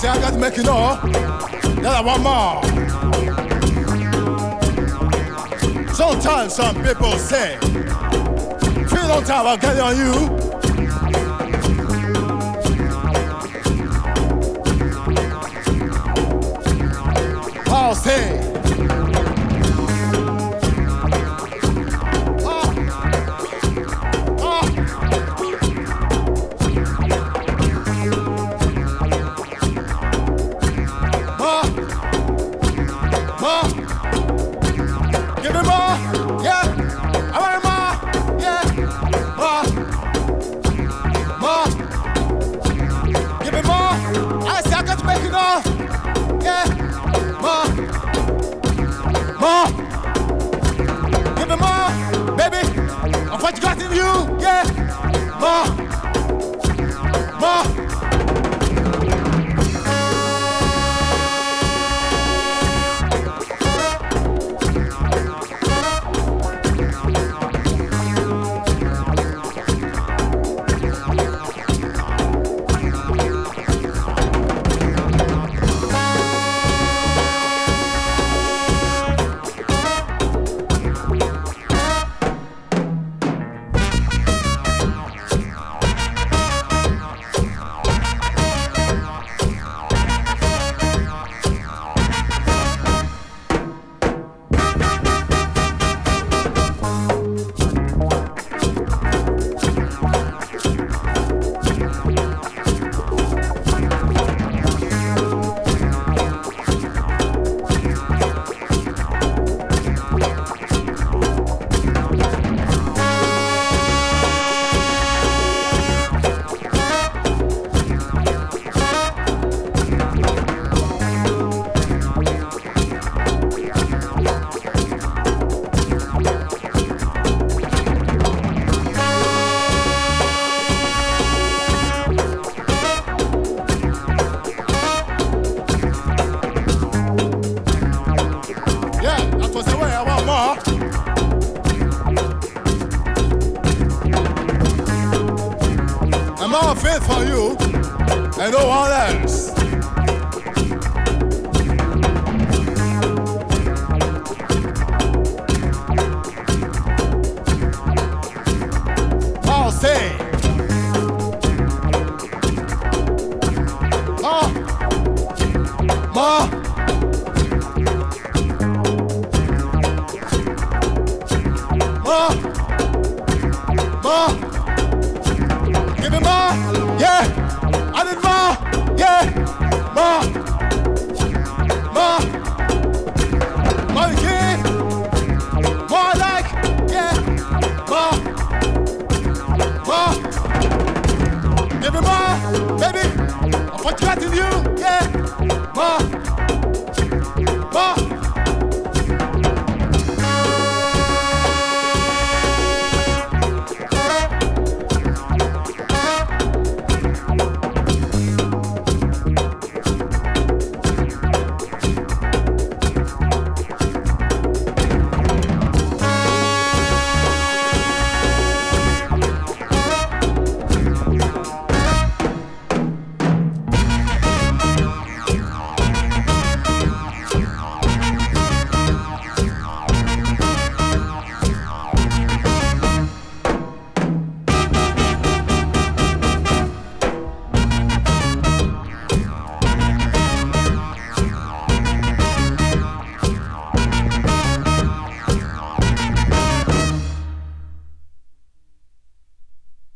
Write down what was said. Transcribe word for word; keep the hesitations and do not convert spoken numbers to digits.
say I got to make you know that I want more. Sometimes some people say, feel on time I'll get it on you. I'll say, what you got in you, yeah, more, more. More faith for you and no one else. I'll say, more, more, more, more. Give me more, yeah, I need more, yeah, more, more, more you can, more like, yeah, more, more, give me more, baby, of what you got in you, yeah, more.